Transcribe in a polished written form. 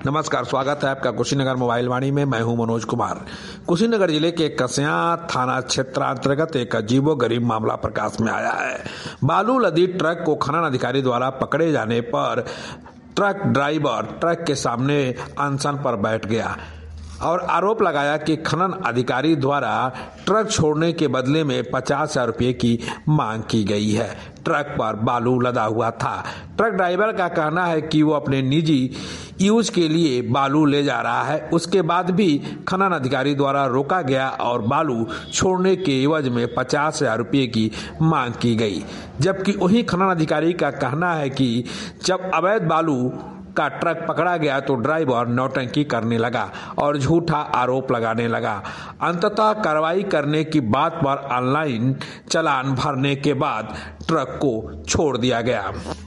नमस्कार, स्वागत है आपका कुशीनगर मोबाइल वाणी में। मैं हूं मनोज कुमार। कुशीनगर जिले के कस्यां थाना क्षेत्र अंतर्गत एक अजीबोगरीब मामला प्रकाश में आया है। बालू लदी ट्रक को खनन अधिकारी द्वारा पकड़े जाने पर ट्रक ड्राइवर ट्रक के सामने अनशन पर बैठ गया और आरोप लगाया कि खनन अधिकारी द्वारा ट्रक छोड़ने के बदले में 50,000 रुपये की मांग की गई है। ट्रक पर बालू लदा हुआ था। ट्रक ड्राइवर का कहना है कि वो अपने निजी यूज के लिए बालू ले जा रहा है। उसके बाद भी खनन अधिकारी द्वारा रोका गया और बालू छोड़ने के एवज में 50,000 रुपये की मांग की गई। जबकि वही खनन अधिकारी का कहना है कि जब अवैध बालू का ट्रक पकड़ा गया तो ड्राइवर नौटंकी करने लगा और झूठा आरोप लगाने लगा। अंततः कार्रवाई करने की बात पर ऑनलाइन चालान भरने के बाद ट्रक को छोड़ दिया गया।